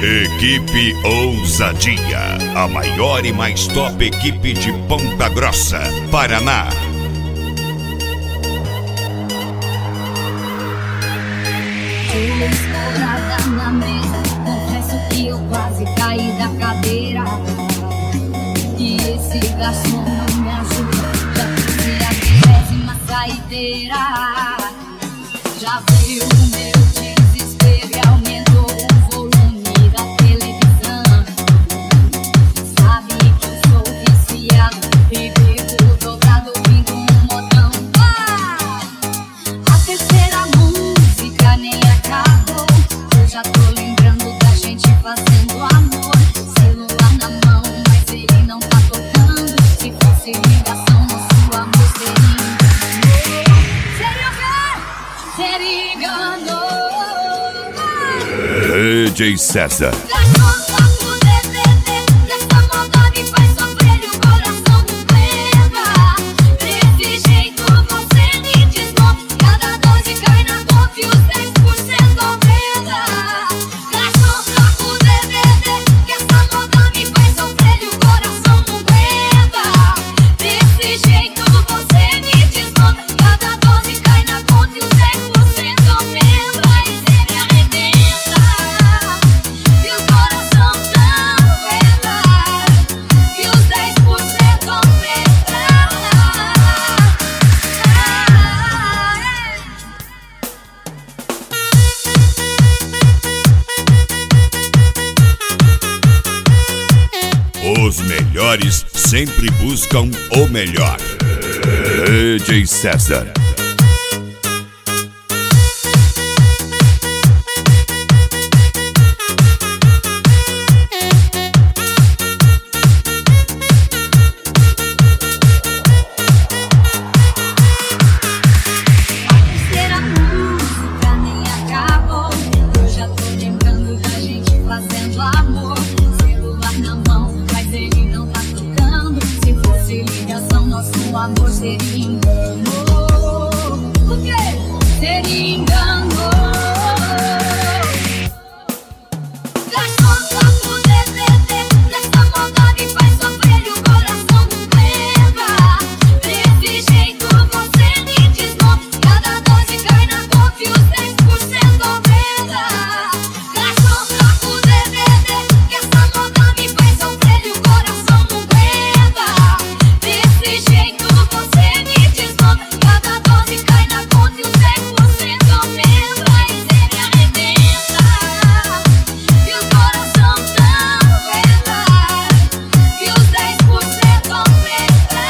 Equipe Ousadia, a maior e mais top equipe de Ponta Grossa, Paraná. Estourada na mesa, confesso que eu quase caí da cadeira. E esse garçom não me ajuda, já fiz a 20ª saideira. Já veio o meu desespero e aumentou o volume da televisão. Sabe que eu sou viciado e vivo dobrado ouvindo um modão. A terceira música nem acabou, eu já tô lembrando da gente fazendo amor. Celular na mão, mas ele não tá tocando. Se fosse ligação, nosso amor seria engano. DJ César. Os melhores sempre buscam o melhor. DJ César. Nosso amor seria engano. O quê? Seria engano. Garçom, toca o DVD dessa maldade, faz sofrer e o coração não aguenta. Desse jeito você me desmonta, cada dose cai na conta e os 10% aumenta. Garçom, toca o DVD que essa maldade faz sofrer e o coração não aguenta. Desse jeito você me desmonta, cada dose cai na conta e os 10% aumenta. E você me arrebenta, e o coração não aguenta, e os 10% aumenta.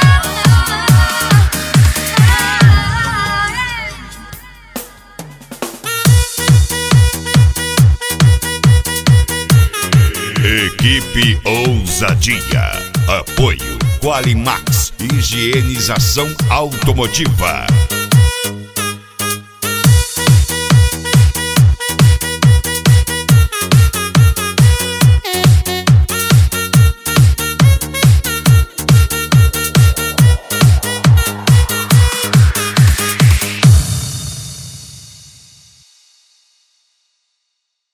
Equipe Ousadia. Apoio Qualimax, higienização automotiva.